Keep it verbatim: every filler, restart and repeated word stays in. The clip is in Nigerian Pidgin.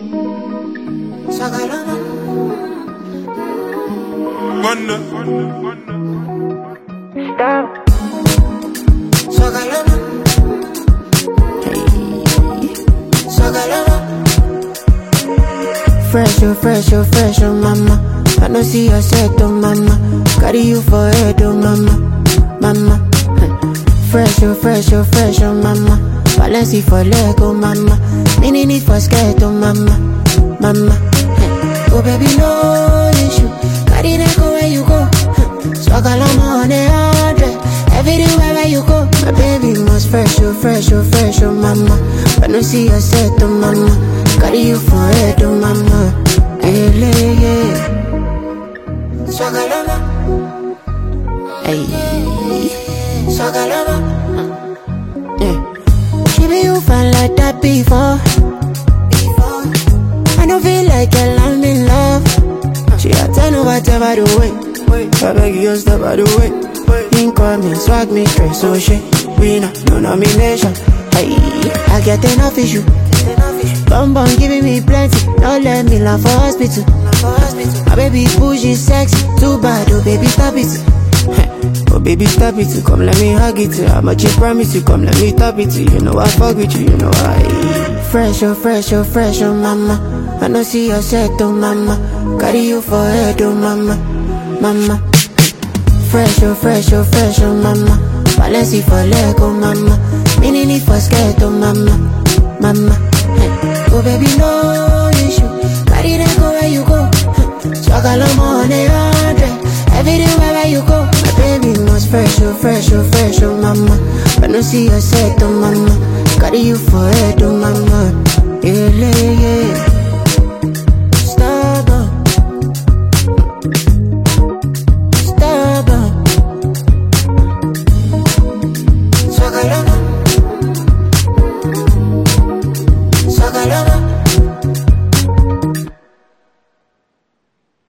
Sagalama. Wonder. Stop. Sagalama. Sagalama. Fresh, oh, fresh, oh, fresh, oh, mama. I don't see your set, oh, mama. Carry you for head, oh, mama. Mama. Fresh, oh, fresh, oh, fresh, oh, mama. Balenci for leg, oh, mama. Mini need for skirt, oh, mama. Mama. Oh, baby, no issue. Carry that go where you go. Sagalama on a hundred. Everywhere where you go. My baby must fresh, oh, fresh, oh, fresh, oh, mama. I don't see your set, oh, mama. Carry you for head, oh, mama. Hey, yeah. Sagalama. Hey. Sagalama. Yeah. Maybe you felt like that before. Before. I don't feel like I'm in love. She a ten over ten by the way. I beg you just step by the way. Link call me, swag me, stress so shit. Winner, no nomination. Hey, I get enough issue. Bum bum giving me plenty. Don't let me laugh for hospital. My baby bougie sexy. Too bad, oh baby stop it. Oh baby stop it, come let me hug it. I'm a cheap promise you, come let me top it. You know I fuck with you, you know I. Fresh, oh fresh, oh fresh, oh mama. I don't see your set, oh mama. Carry you for head, oh mama. Mama. Fresh, oh fresh, oh fresh, oh mama. Balenci for leg, oh mama. Mini need for skirt, oh mama. Mama. Oh baby, no issue. Carry that go where you go. Sagalama on a hundred. Everywhere where you go. My baby must fresh, oh fresh, oh fresh, oh mama. I don't see your set, oh mama. Carry you for head, oh mama. Yeah, yeah, yeah.